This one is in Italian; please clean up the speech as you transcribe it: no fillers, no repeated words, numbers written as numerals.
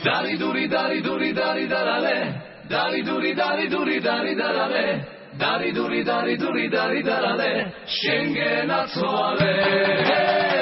Dari duri dari duri dari darale, dari duri dari duri dari darale, dari duri dari duri dari darale, Schengen attuale.